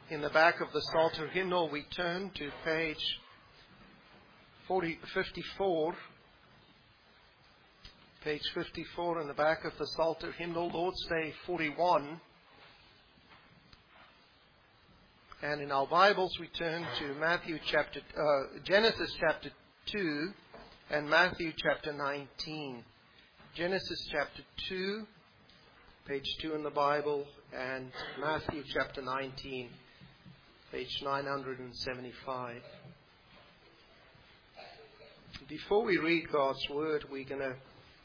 In the back of the Psalter hymnal, we turn to page 54. Page 54 in the back of the Psalter hymnal, Lord's Day 41. And in our Bibles, we turn to Genesis chapter 2 and Matthew chapter 19. Genesis chapter 2, page 2 in the Bible, and Matthew chapter 19, page 975. Before we read God's Word, we're going to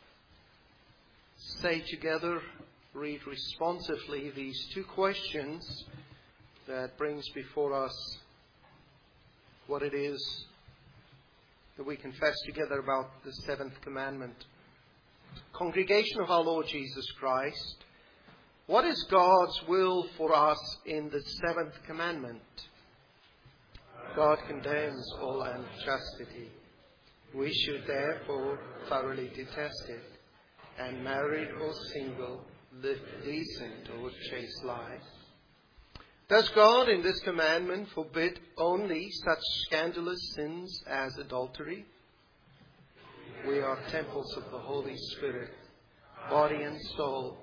say together, read responsively these two questions that brings before us what it is that we confess together about the seventh commandment. Congregation of our Lord Jesus Christ, what is God's will for us in the seventh commandment? God condemns all unchastity. We should therefore thoroughly detest it, and married or single, live decent or chaste life. Does God in this commandment forbid only such scandalous sins as adultery? We are temples of the Holy Spirit, body and soul.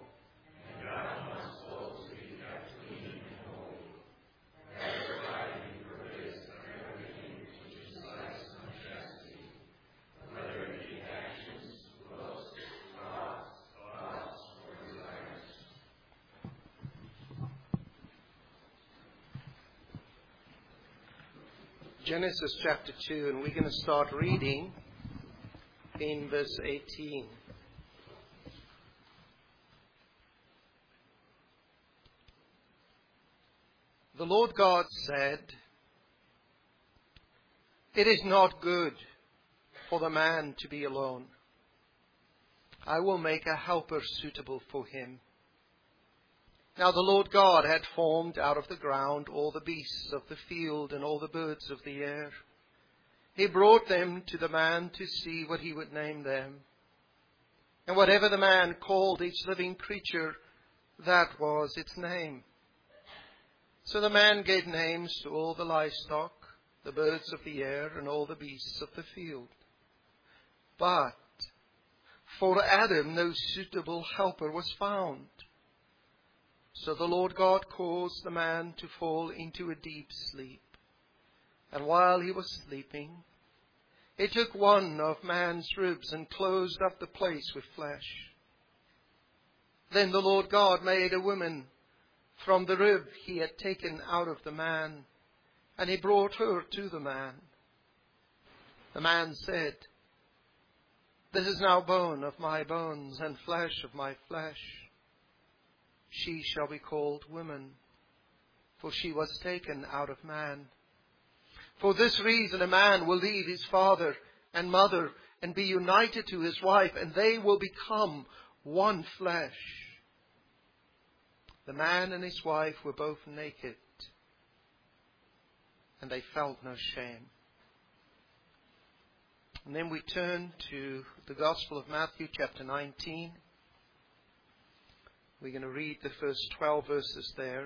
Genesis chapter 2, and we're going to start reading in verse 18. The Lord God said, "It is not good for the man to be alone. I will make a helper suitable for him." Now the Lord God had formed out of the ground all the beasts of the field and all the birds of the air. He brought them to the man to see what he would name them. And whatever the man called each living creature, that was its name. So the man gave names to all the livestock, the birds of the air, and all the beasts of the field. But for Adam no suitable helper was found. So the Lord God caused the man to fall into a deep sleep. And while he was sleeping, he took one of man's ribs and closed up the place with flesh. Then the Lord God made a woman from the rib he had taken out of the man, and he brought her to the man. The man said, "This is now bone of my bones and flesh of my flesh. She shall be called woman, for she was taken out of man. For this reason a man will leave his father and mother and be united to his wife, and they will become one flesh." The man and his wife were both naked, and they felt no shame. And then we turn to the Gospel of Matthew chapter 19. We're going to read the first 12 verses there.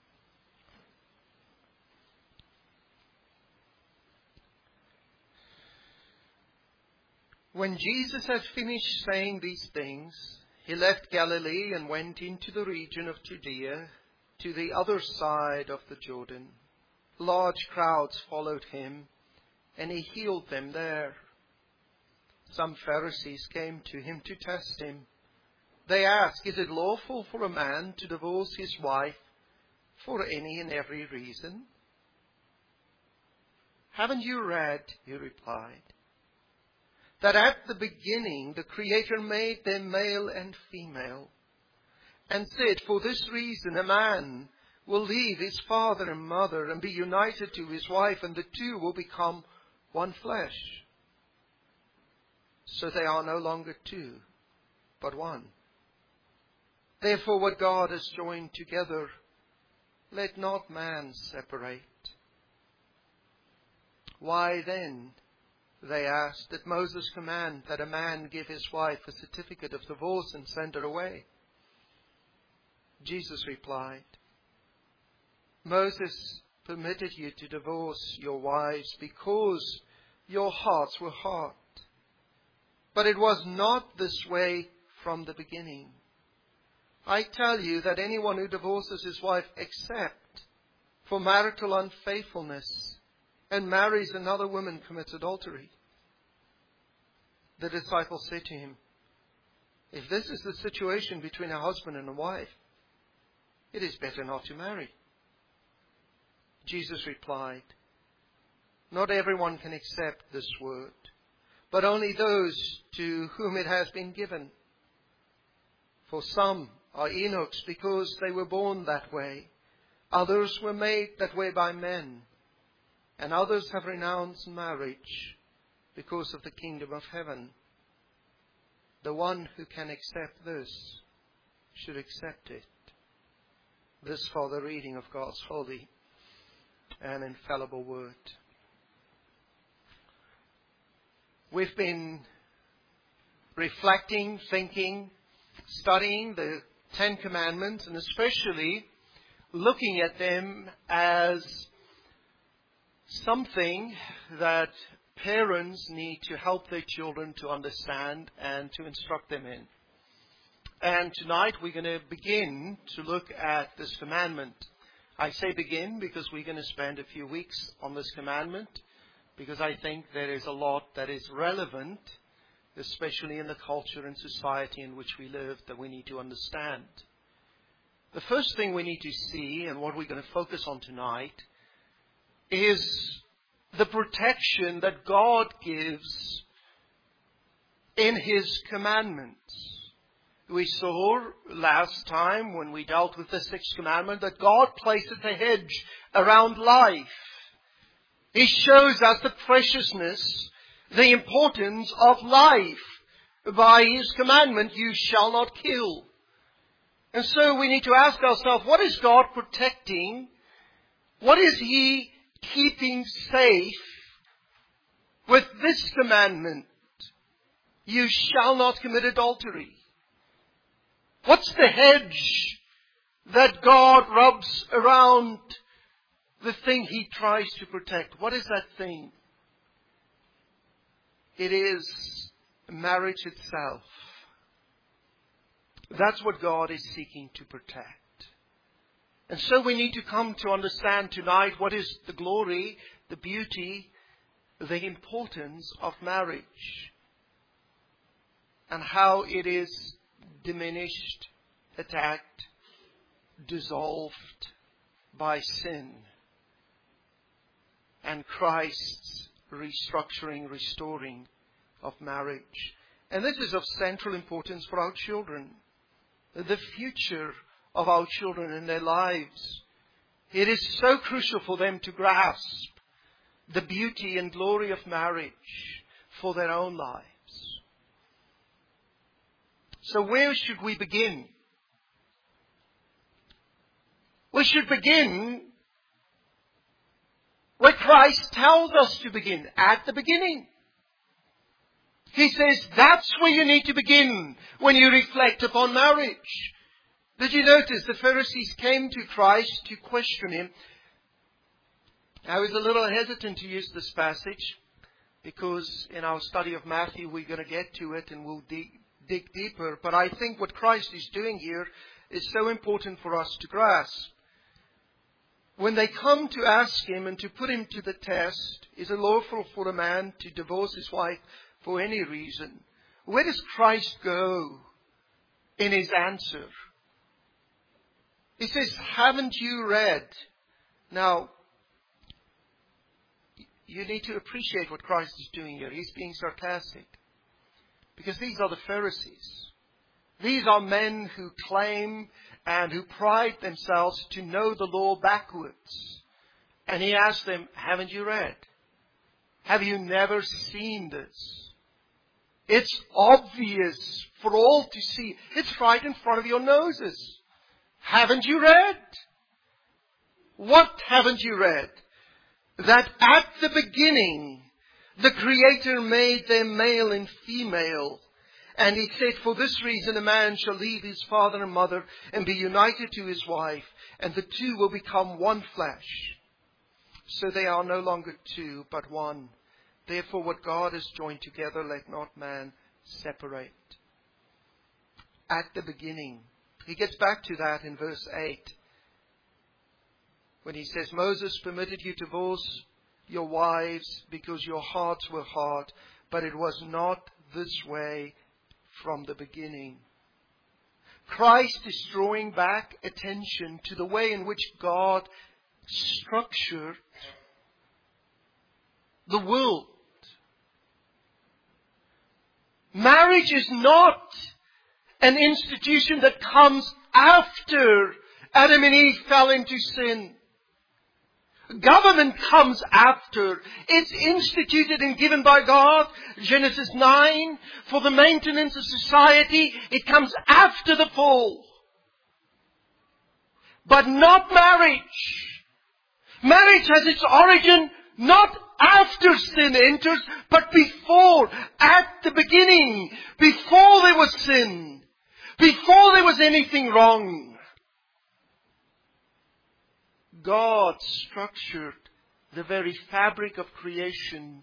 When Jesus had finished saying these things, he left Galilee and went into the region of Judea, to the other side of the Jordan. Large crowds followed him, and he healed them there. Some Pharisees came to him to test him. They asked, "Is it lawful for a man to divorce his wife for any and every reason?" "Haven't you read," he replied, "that at the beginning the Creator made them male and female, and said, 'For this reason a man will leave his father and mother and be united to his wife, and the two will become one flesh.' So they are no longer two, but one. Therefore what God has joined together, let not man separate." "Why then," they asked, "did Moses command that a man give his wife a certificate of divorce and send her away?" Jesus replied, Moses permitted you to divorce your wives because your hearts were hard. But it was not this way from the beginning. I tell you that anyone who divorces his wife except for marital unfaithfulness and marries another woman commits adultery. The disciples said to him, if this is the situation between a husband and a wife, it is better not to marry. Jesus replied, not everyone can accept this word, but only those to whom it has been given. For some are eunuchs because they were born that way. Others were made that way by men. And others have renounced marriage because of the kingdom of heaven. The one who can accept this should accept it. This for the reading of God's holy and infallible word. We've been reflecting, thinking, studying the Ten Commandments, and especially looking at them as something that parents need to help their children to understand and to instruct them in. And tonight we're going to begin to look at this commandment. I say begin because we're going to spend a few weeks on this commandment, because I think there is a lot that is relevant, especially in the culture and society in which we live, that we need to understand. The first thing we need to see, and what we're going to focus on tonight, is the protection that God gives in His commandments. We saw last time when we dealt with the sixth commandment that God places a hedge around life. He shows us the preciousness, the importance of life by His commandment, you shall not kill. And so we need to ask ourselves, what is God protecting? What is He keeping safe with this commandment? You shall not commit adultery. What's the hedge that God rubs around the thing He tries to protect? What is that thing? It is marriage itself. That's what God is seeking to protect. And so we need to come to understand tonight what is the glory, the beauty, the importance of marriage, and how it is diminished, attacked, dissolved by sin, and Christ's restructuring, restoring of marriage. And this is of central importance for our children, the future of our children and their lives. It is so crucial for them to grasp the beauty and glory of marriage for their own lives. So where should we begin? We should begin where Christ tells us to begin, at the beginning. He says that's where you need to begin when you reflect upon marriage. Did you notice the Pharisees came to Christ to question Him? I was a little hesitant to use this passage because in our study of Matthew we're going to get to it and we'll dig deeper. But I think what Christ is doing here is so important for us to grasp. When they come to ask Him and to put Him to the test, is it lawful for a man to divorce his wife for any reason? Where does Christ go in His answer? He says, haven't you read? Now, you need to appreciate what Christ is doing here. He's being sarcastic. Because these are the Pharisees. These are men who claim and who pride themselves to know the law backwards. And He asks them, haven't you read? Have you never seen this? It's obvious for all to see. It's right in front of your noses. Haven't you read? What haven't you read? That at the beginning, the Creator made them male and female. And he said, for this reason a man shall leave his father and mother and be united to his wife, and the two will become one flesh. So they are no longer two, but one. Therefore what God has joined together, let not man separate. At the beginning. He gets back to that in verse 8. When he says, Moses permitted you to divorce your wives because your hearts were hard, but it was not this way from the beginning. Christ is drawing back attention to the way in which God structured the world. Marriage is not an institution that comes after Adam and Eve fell into sin. Government comes after. It's instituted and given by God. Genesis 9, for the maintenance of society. It comes after the fall. But not marriage. Marriage has its origin not after sin enters, but before, at the beginning, before there was sin, before there was anything wrong. God structured the very fabric of creation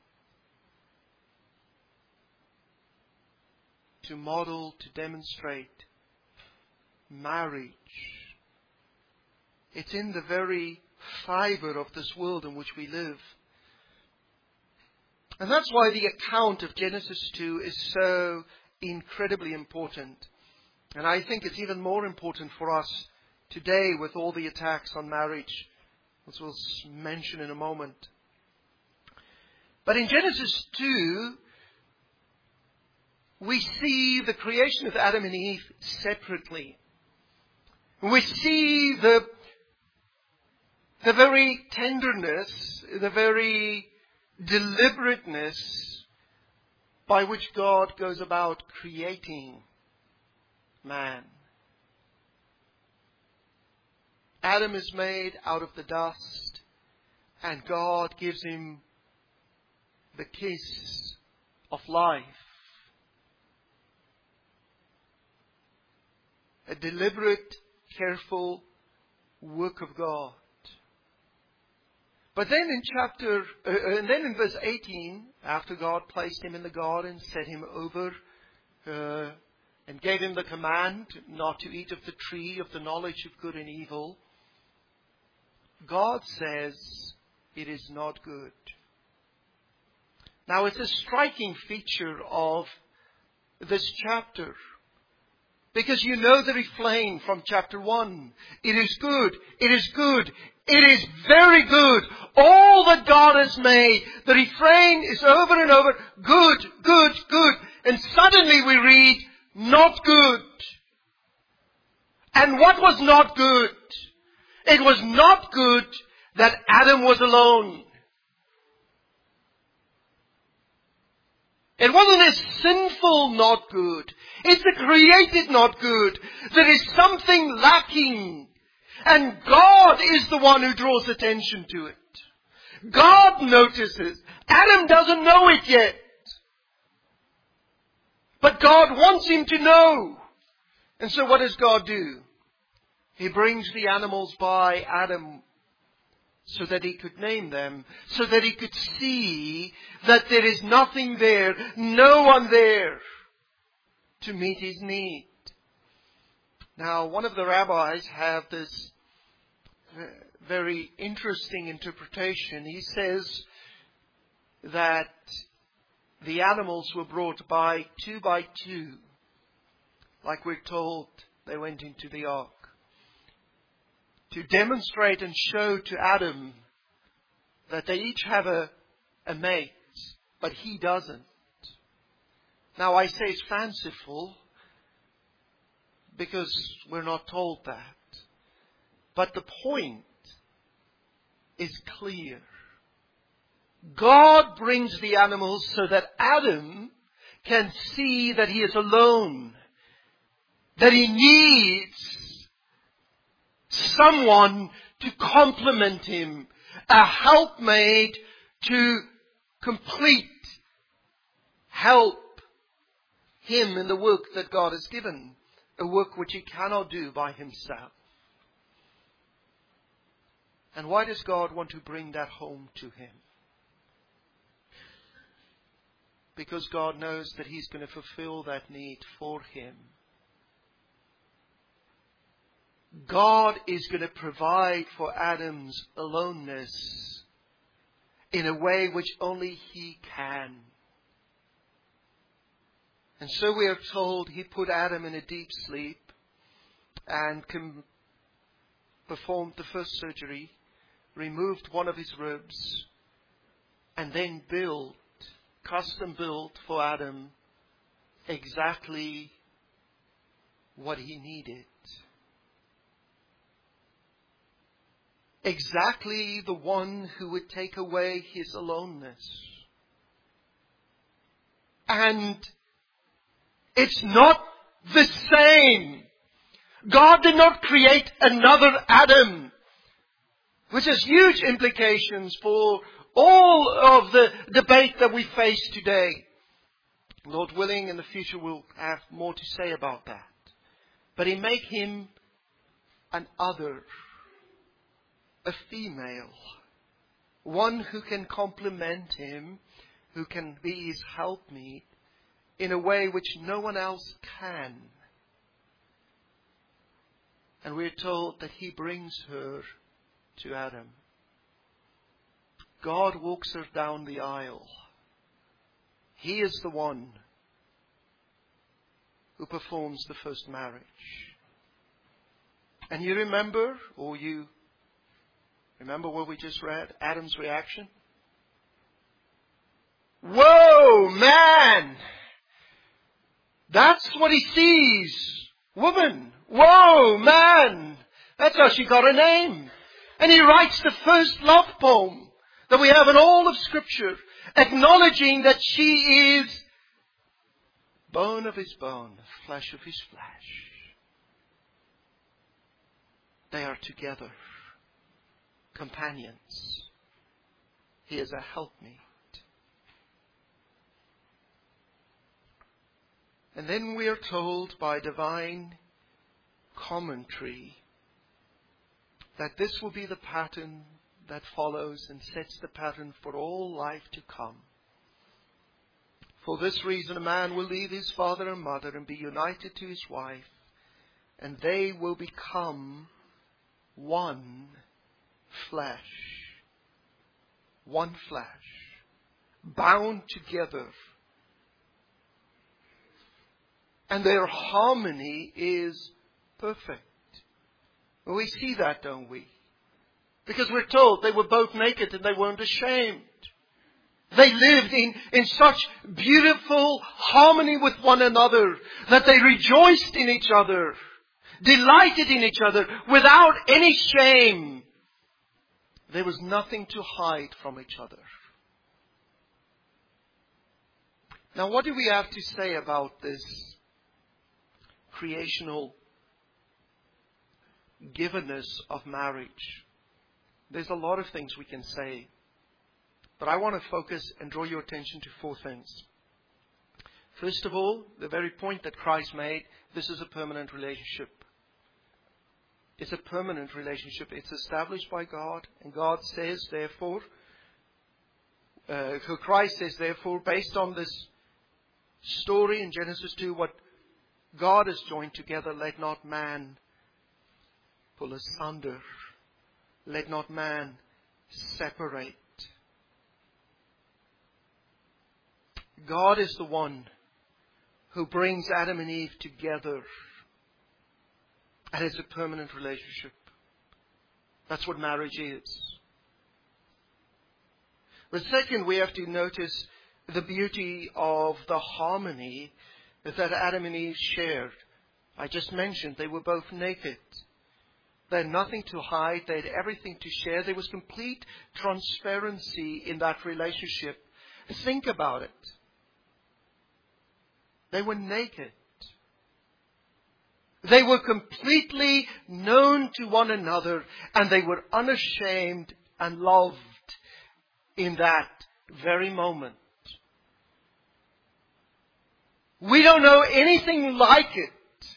to model, to demonstrate marriage. It's in the very fiber of this world in which we live. And that's why the account of Genesis 2 is so incredibly important. And I think it's even more important for us today with all the attacks on marriage, as we'll mention in a moment. But in Genesis 2, we see the creation of Adam and Eve separately. We see the very tenderness, the very deliberateness by which God goes about creating man. Adam is made out of the dust, and God gives him the kiss of life. A deliberate, careful work of God. But then in verse 18, after God placed him in the garden, set him over, and gave him the command not to eat of the tree of the knowledge of good and evil, God says it is not good. Now it's a striking feature of this chapter, because you know the refrain from chapter 1. It is good, it is good, it is very good. All that God has made, the refrain is over and over, good, good, good. And suddenly we read, not good. And what was not good? It was not good that Adam was alone. It wasn't a sinful not good. It's a created not good. There is something lacking. And God is the one who draws attention to it. God notices. Adam doesn't know it yet. But God wants him to know. And so what does God do? He brings the animals by Adam so that he could name them, so that he could see that there is nothing there, no one there to meet his need. Now, one of the rabbis have this very interesting interpretation. He says that the animals were brought by two, like we're told they went into the ark, to demonstrate and show to Adam that they each have a mate, but he doesn't. Now I say it's fanciful because we're not told that. But the point is clear. God brings the animals so that Adam can see that he is alone, that he needs someone to complement him, a helpmate to complete, help him in the work that God has given, a work which he cannot do by himself. And why does God want to bring that home to him? Because God knows that he's going to fulfill that need for him. God is going to provide for Adam's aloneness in a way which only he can. And so we are told he put Adam in a deep sleep and performed the first surgery, removed one of his ribs, and then custom built for Adam exactly what he needed. Exactly the one who would take away his aloneness. And it's not the same. God did not create another Adam, which has huge implications for all of the debate that we face today. Lord willing, in the future we'll have more to say about that. But he made him an other, a female, one who can complement him, who can be his helpmeet in a way which no one else can. And we're told that he brings her to Adam. God walks her down the aisle. He is the one who performs the first marriage. And you remember what we just read? Adam's reaction? Whoa, man! That's what he sees. Woman. Whoa, man! That's how she got her name. And he writes the first love poem that we have in all of Scripture, acknowledging that she is bone of his bone, flesh of his flesh. They are together, companions. He is a helpmeet. And then we are told by divine commentary that this will be the pattern that follows and sets the pattern for all life to come. For this reason, a man will leave his father and mother and be united to his wife, and they will become one flesh. One flesh. Bound together. And their harmony is perfect. Well, we see that, don't we? Because we're told they were both naked and they weren't ashamed. They lived in such beautiful harmony with one another that they rejoiced in each other, delighted in each other without any shame. There was nothing to hide from each other. Now, what do we have to say about this creational givenness of marriage? There's a lot of things we can say, but I want to focus and draw your attention to four things. First of all, the very point that Christ made, this is a permanent relationship. It's a permanent relationship. It's established by God, and God says, therefore, Christ says, therefore, based on this story in Genesis 2, what God has joined together, let not man pull asunder. Let not man separate. God is the one who brings Adam and Eve together. And it's a permanent relationship. That's what marriage is. But second, we have to notice the beauty of the harmony that Adam and Eve shared. I just mentioned they were both naked. They had nothing to hide. They had everything to share. There was complete transparency in that relationship. Think about it. They were naked. They were completely known to one another, and they were unashamed and loved in that very moment. We don't know anything like it.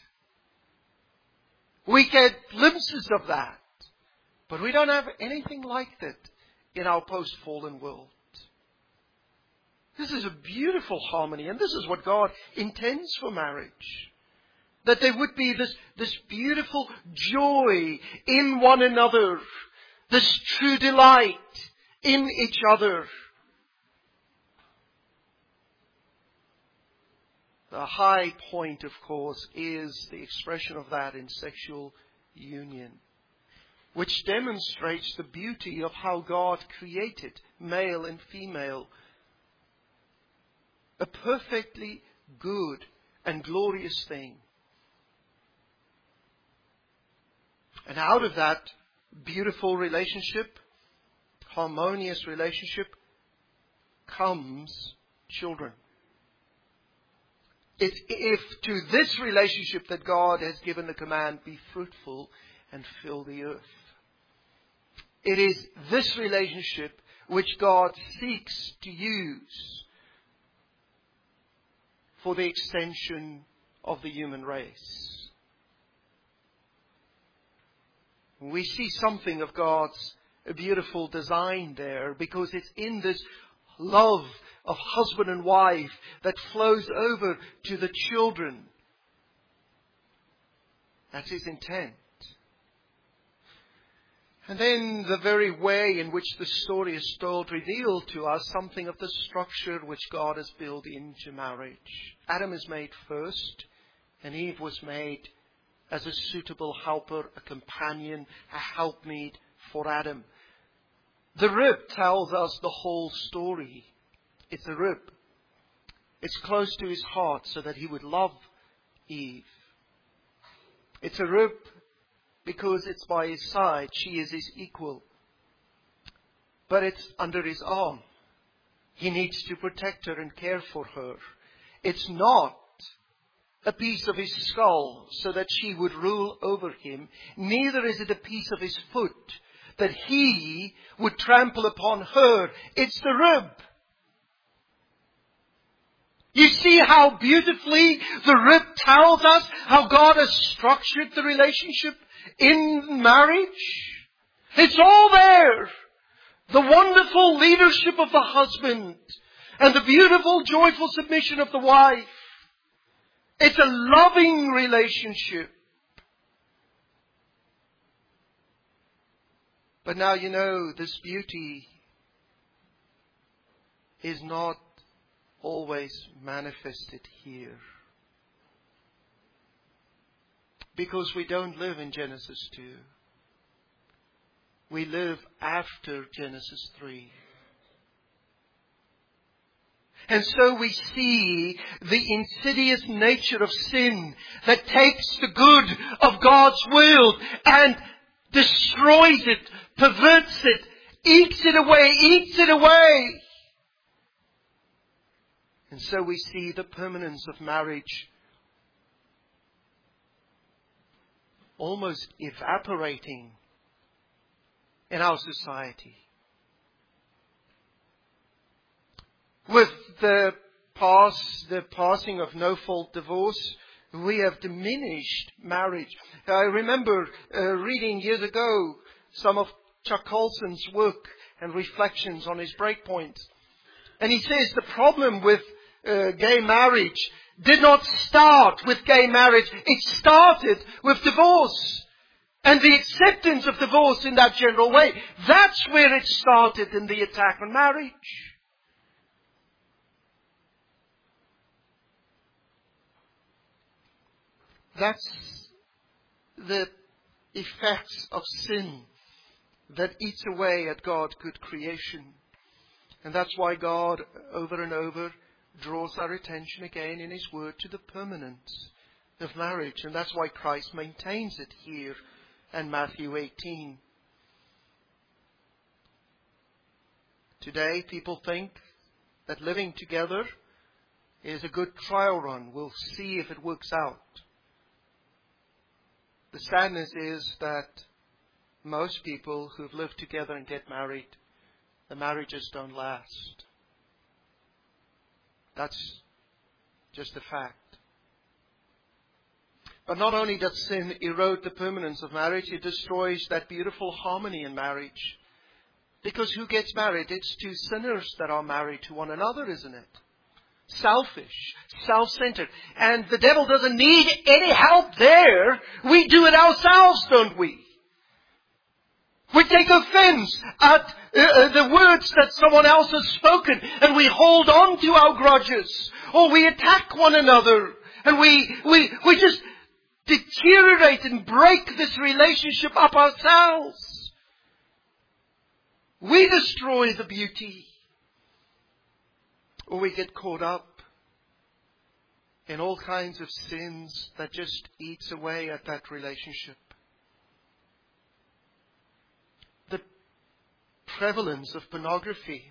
We get glimpses of that. But we don't have anything like that in our post-fallen world. This is a beautiful harmony, and this is what God intends for marriage. That there would be this beautiful joy in one another, this true delight in each other. The high point, of course, is the expression of that in sexual union, which demonstrates the beauty of how God created male and female. A perfectly good and glorious thing. And out of that beautiful relationship, harmonious relationship, comes children. It's if to this relationship that God has given the command, be fruitful and fill the earth. It is this relationship which God seeks to use for the extension of the human race. We see something of God's beautiful design there, because it's in this love of husband and wife that flows over to the children. That's His intent. And then the very way in which the story is told revealed to us something of the structure which God has built into marriage. Adam is made first, and Eve was made as a suitable helper, a companion, a helpmeet for Adam. The rib tells us the whole story. It's a rib. It's close to his heart so that he would love Eve. It's a rib because it's by his side. She is his equal. But it's under his arm. He needs to protect her and care for her. It's not a piece of his skull so that she would rule over him. Neither is it a piece of his foot that he would trample upon her. It's the rib. You see how beautifully the rib tells us how God has structured the relationship in marriage? It's all there. The wonderful leadership of the husband and the beautiful, joyful submission of the wife. It's a loving relationship. But now you know this beauty is not always manifested here. Because we don't live in Genesis 2. We live after Genesis 3. And so we see the insidious nature of sin that takes the good of God's will and destroys it, perverts it, eats it away. And so we see the permanence of marriage almost evaporating in our society. With the passing of no-fault divorce, we have diminished marriage. I remember reading years ago some of Chuck Colson's work and reflections on his breakpoint. And he says the problem with gay marriage did not start with gay marriage. It started with divorce. And the acceptance of divorce in that general way. That's where it started in the attack on marriage. That's the effects of sin that eats away at God's good creation. And that's why God, over and over, draws our attention again in His Word to the permanence of marriage. And that's why Christ maintains it here in Matthew 18. Today, people think that living together is a good trial run. We'll see if it works out. The sadness is that most people who've lived together and get married, the marriages don't last. That's just a fact. But not only does sin erode the permanence of marriage, it destroys that beautiful harmony in marriage. Because who gets married? It's two sinners that are married to one another, isn't it? Selfish, self-centered. And the devil doesn't need any help there. We do it ourselves, don't we? We take offense at the words that someone else has spoken, and we hold on to our grudges. Or we attack one another, and we just deteriorate and break this relationship up ourselves. We destroy the beauty. Or we get caught up in all kinds of sins that just eats away at that relationship. The prevalence of pornography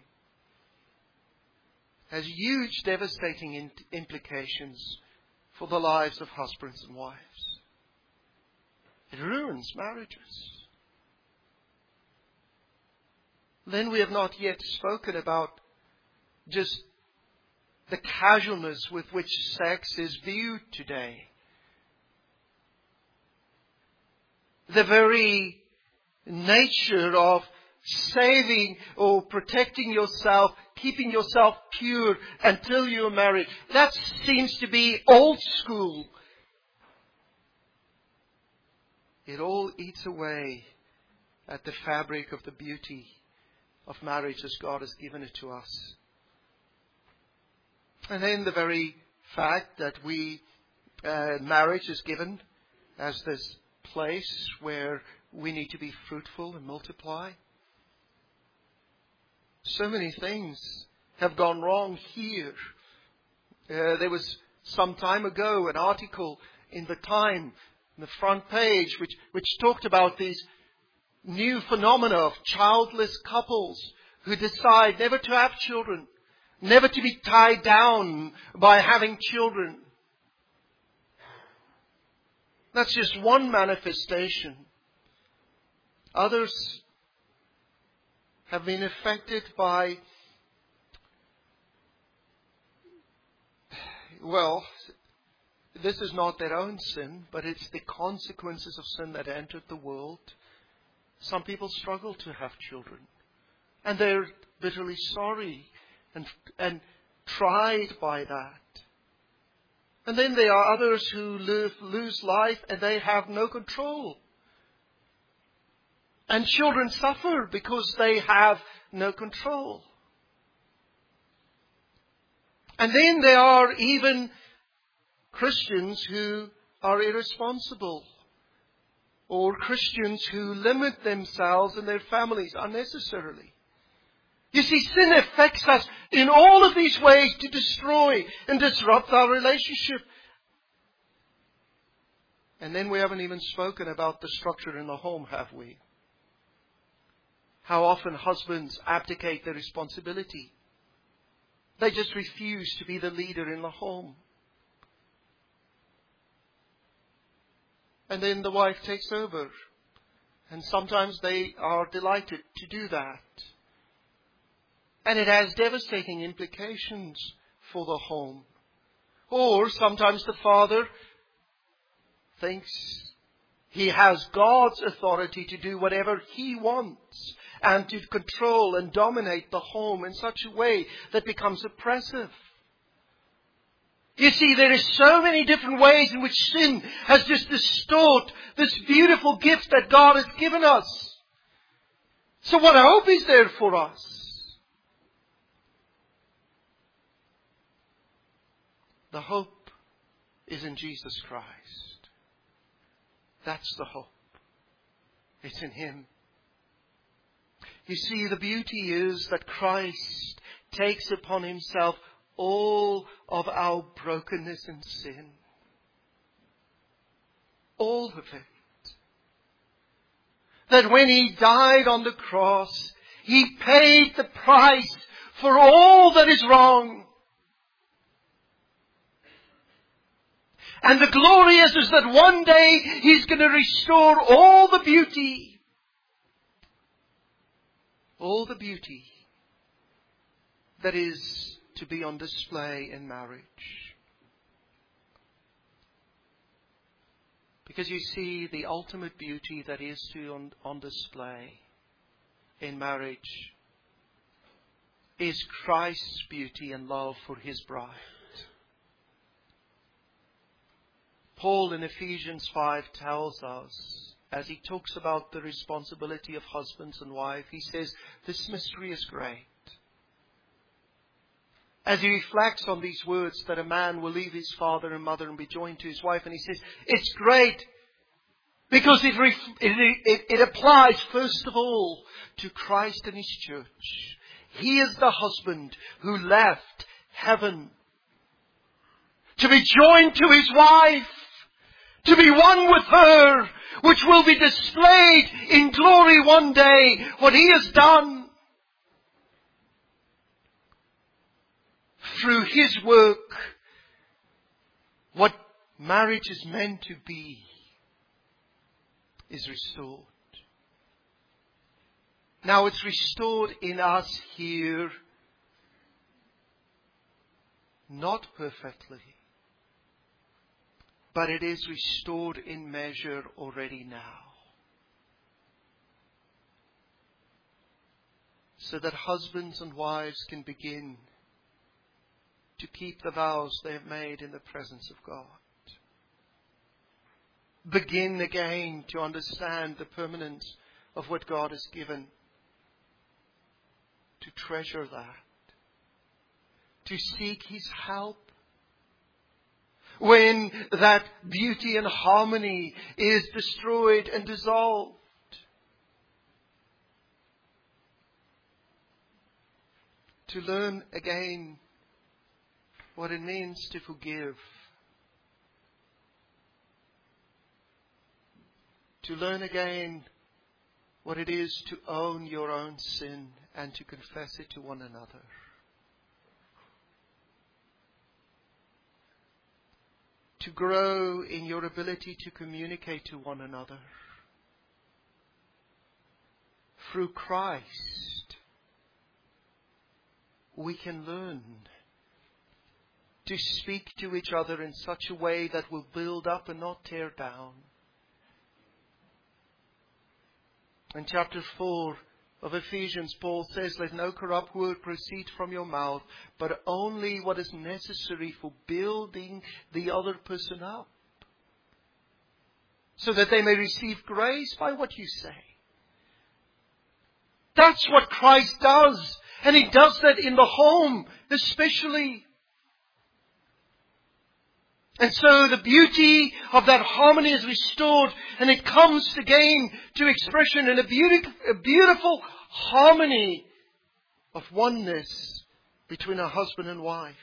has huge devastating implications for the lives of husbands and wives. It ruins marriages. Then we have not yet spoken about just the casualness with which sex is viewed today. The very nature of saving or protecting yourself, keeping yourself pure until you're married, that seems to be old school. It all eats away at the fabric of the beauty of marriage as God has given it to us. And then the very fact that marriage is given as this place where we need to be fruitful and multiply. So many things have gone wrong here. There was some time ago an article in the Time, in the front page, which talked about these new phenomena of childless couples who decide never to have children, never to be tied down by having children. That's just one manifestation. Others have been affected by, well, this is not their own sin, but it's the consequences of sin that entered the world. Some people struggle to have children, and they're bitterly sorry and tried by that. And then there are others who lose life and they have no control. And children suffer because they have no control. And then there are even Christians who are irresponsible, or Christians who limit themselves and their families unnecessarily. You see, sin affects us in all of these ways to destroy and disrupt our relationship. And then we haven't even spoken about the structure in the home, have we? How often husbands abdicate their responsibility. They just refuse to be the leader in the home. And then the wife takes over. And sometimes they are delighted to do that. And it has devastating implications for the home. Or sometimes the father thinks he has God's authority to do whatever he wants and to control and dominate the home in such a way that becomes oppressive. You see, there is so many different ways in which sin has just distorted this beautiful gift that God has given us. So what hope is there for us? The hope is in Jesus Christ. That's the hope. It's in Him. You see, the beauty is that Christ takes upon Himself all of our brokenness and sin. All of it. That when He died on the cross, He paid the price for all that is wrong. And the glory is that one day He's going to restore all the beauty. All the beauty that is to be on display in marriage. Because you see, the ultimate beauty that is on display in marriage is Christ's beauty and love for His bride. Paul in Ephesians 5 tells us, as he talks about the responsibility of husbands and wives, he says, this mystery is great. As he reflects on these words that a man will leave his father and mother and be joined to his wife, and he says, it's great because it applies first of all to Christ and His church. He is the husband who left heaven to be joined to his wife, to be one with her, which will be displayed in glory one day, what He has done through His work. What marriage is meant to be is restored. Now it's restored in us here, not perfectly, but it is restored in measure already now. So that husbands and wives can begin to keep the vows they have made in the presence of God. Begin again to understand the permanence of what God has given. To treasure that. To seek His help. When that beauty and harmony is destroyed and dissolved. To learn again what it means to forgive. To learn again what it is to own your own sin and to confess it to one another. To grow in your ability to communicate to one another. Through Christ, we can learn to speak to each other in such a way that will build up and not tear down. In chapter 4 of Ephesians, Paul says, let no corrupt word proceed from your mouth, but only what is necessary for building the other person up, so that they may receive grace by what you say. That's what Christ does. And He does that in the home, especially. And so the beauty of that harmony is restored, and it comes again to expression in a beautiful harmony of oneness between a husband and wife.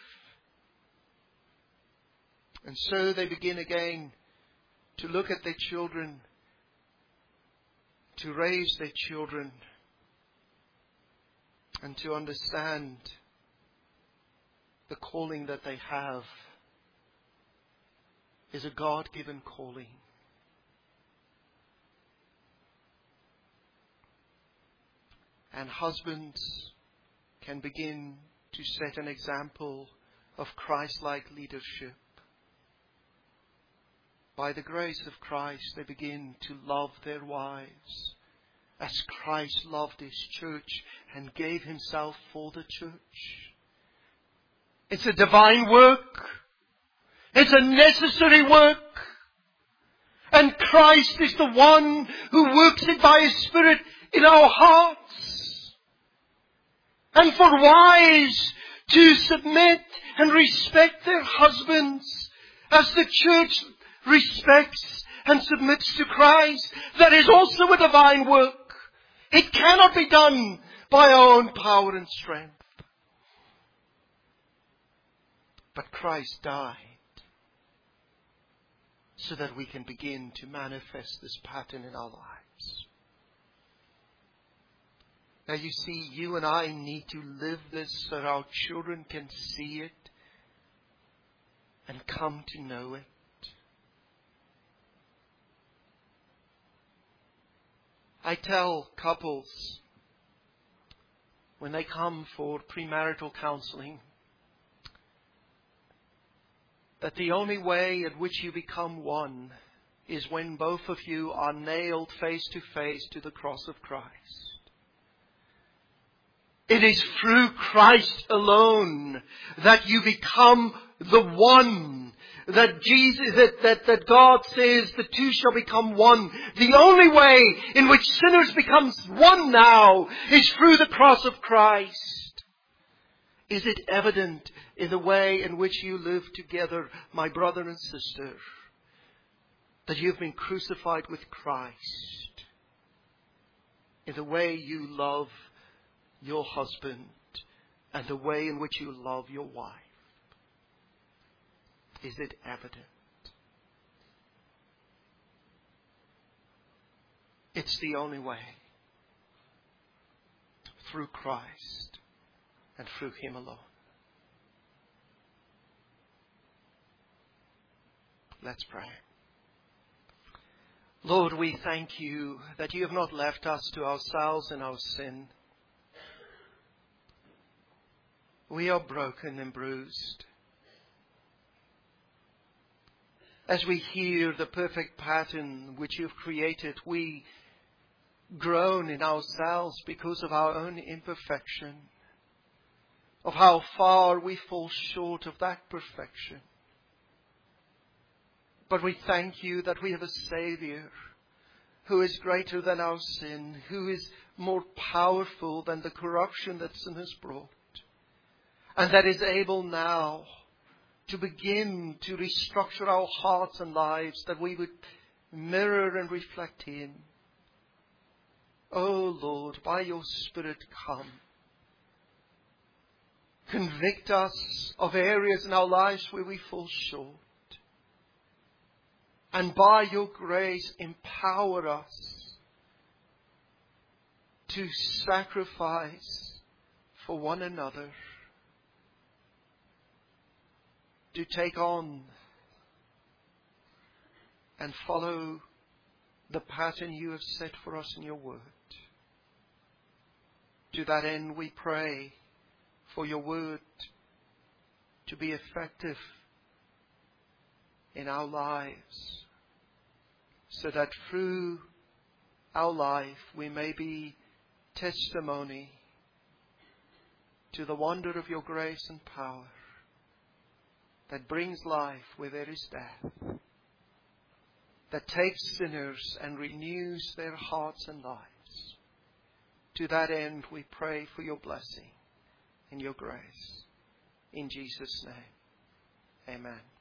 And so they begin again to look at their children, to raise their children, and to understand the calling that they have is a God-given calling. And husbands can begin to set an example of Christ-like leadership. By the grace of Christ, they begin to love their wives as Christ loved His church and gave Himself for the church. It's a divine work. It's a necessary work. And Christ is the one who works it by His Spirit in our hearts. And for wives to submit and respect their husbands as the church respects and submits to Christ, that is also a divine work. It cannot be done by our own power and strength. But Christ died so that we can begin to manifest this pattern in our lives. Now you see, you and I need to live this so that our children can see it and come to know it. I tell couples when they come for premarital counseling that the only way at which you become one is when both of you are nailed face to face to the cross of Christ. It is through Christ alone that you become the one. That God says the two shall become one. The only way in which sinners become one now is through the cross of Christ. Is it evident in the way in which you live together, my brother and sister, that you've been crucified with Christ? In the way you love your husband and the way in which you love your wife? Is it evident? It's the only way. Through Christ and through Him alone. Let's pray. Lord, we thank you that you have not left us to ourselves in our sin. We are broken and bruised. As we hear the perfect pattern which you've created, we groan in ourselves because of our own imperfection, of how far we fall short of that perfection. But we thank you that we have a Savior who is greater than our sin, who is more powerful than the corruption that sin has brought, and that is able now to begin to restructure our hearts and lives, that we would mirror and reflect Him. Oh Lord, by your Spirit come. Convict us of areas in our lives where we fall short. And by your grace, empower us to sacrifice for one another, to take on and follow the pattern you have set for us in your word. To that end, we pray for your word to be effective in our lives, so that through our life we may be testimony to the wonder of your grace and power that brings life where there is death, that takes sinners and renews their hearts and lives. To that end, we pray for your blessing and your grace. In Jesus' name, amen.